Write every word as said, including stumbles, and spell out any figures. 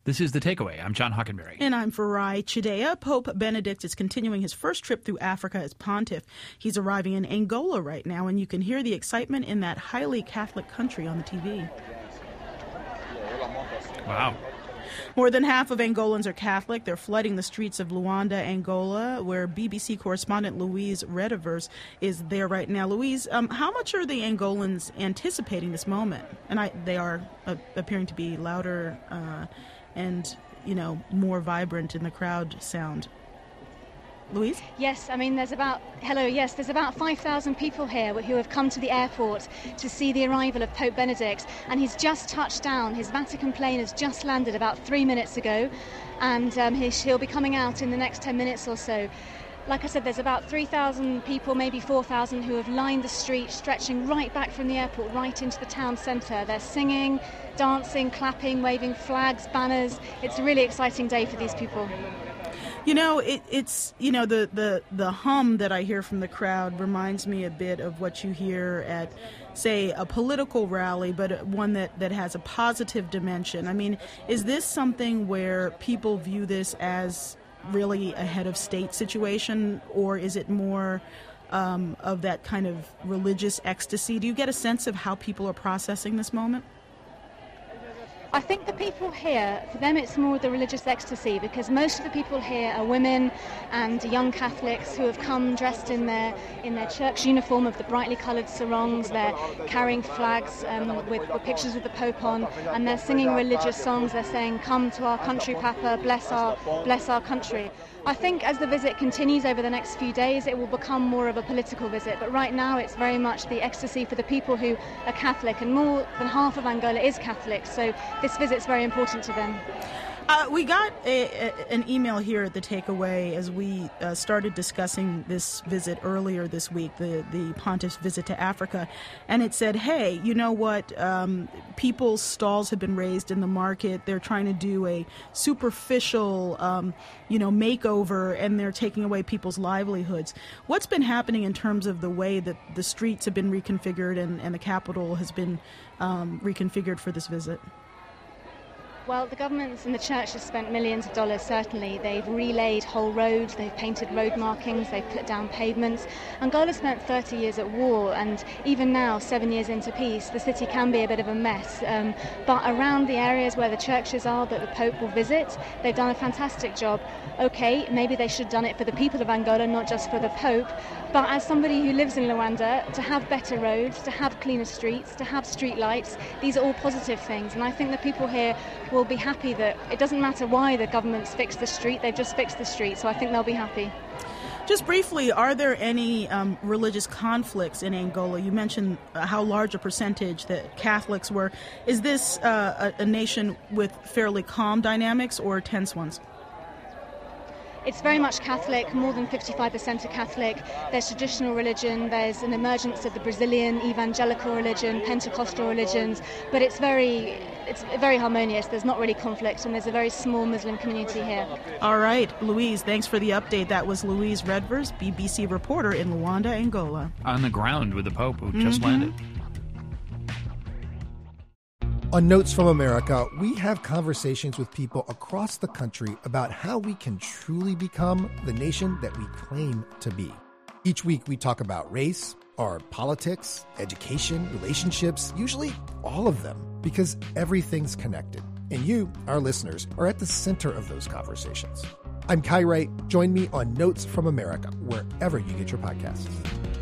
This is The Takeaway. I'm John Hockenberry. And I'm Farai Chideya. Pope Benedict is continuing his first trip through Africa as pontiff. He's arriving in Angola right now, and you can hear the excitement in that highly Catholic country on the T V. Wow. More than half of Angolans are Catholic. They're flooding the streets of Luanda, Angola, where B B C correspondent Louise Redevers is there right now. Louise, um, how much are the Angolans anticipating this moment? And I, they are uh, appearing to be louder uh, and, you know, more vibrant in the crowd sound. Louise? Yes, I mean, there's about, hello, yes, there's about five thousand people here who have come to the airport to see the arrival of Pope Benedict, and he's just touched down. His Vatican plane has just landed about three minutes ago, and um, he, he'll be coming out in the next ten minutes or so. Like I said, there's about three thousand people, maybe four thousand, who have lined the street, stretching right back from the airport right into the town centre. They're singing, dancing, clapping, waving flags, banners. It's a really exciting day for these people. You know, it, it's, you know, the, the, the hum that I hear from the crowd reminds me a bit of what you hear at, say, a political rally, but one that, that has a positive dimension. I mean, is this something where people view this as really a head of state situation, or is it more um, of that kind of religious ecstasy? Do you get a sense of how people are processing this moment? I think the people here, for them it's more the religious ecstasy, because most of the people here are women and young Catholics who have come dressed in their in their church uniform of the brightly coloured sarongs. They're carrying flags um, with, with pictures of the Pope on, and they're singing religious songs. They're saying, "Come to our country, Papa, bless our bless our country." I think as the visit continues over the next few days, it will become more of a political visit. But right now, it's very much the ecstasy for the people who are Catholic, and more than half of Angola is Catholic. So this visit's very important to them. Uh, we got a, a, an email here at The Takeaway as we uh, started discussing this visit earlier this week, the, the Pontiff's visit to Africa, and it said, hey, you know what, um, people's stalls have been raised in the market, they're trying to do a superficial, um, you know, makeover, and they're taking away people's livelihoods. What's been happening in terms of the way that the streets have been reconfigured and, and the capital has been um, reconfigured for this visit? Well, the governments and the church have spent millions of dollars, certainly. They've relaid whole roads, they've painted road markings, they've put down pavements. Angola spent thirty years at war, and even now, seven years into peace, the city can be a bit of a mess. Um, but around the areas where the churches are that the Pope will visit, they've done a fantastic job. Okay, maybe they should have done it for the people of Angola, not just for the Pope. But as somebody who lives in Luanda, to have better roads, to have cleaner streets, to have street lights, these are all positive things. And I think the people here will be happy that it doesn't matter why the government's fixed the street, they've just fixed the street. So I think they'll be happy. Just briefly, are there any um, religious conflicts in Angola? You mentioned uh, how large a percentage that Catholics were. Is this uh, a, a nation with fairly calm dynamics or tense ones? It's very much Catholic. More than fifty-five percent are Catholic. There's traditional religion, there's an emergence of the Brazilian evangelical religion, Pentecostal religions, but it's very it's very harmonious. There's not really conflict, and there's a very small Muslim community here. All right, Louise, thanks for the update. That was Louise Redvers, B B C reporter in Luanda, Angola. On the ground with the Pope who just Mm-hmm. landed. On Notes from America, we have conversations with people across the country about how we can truly become the nation that we claim to be. Each week we talk about race, our politics, education, relationships, usually all of them, because everything's connected. And you, our listeners, are at the center of those conversations. I'm Kai Wright. Join me on Notes from America, wherever you get your podcasts.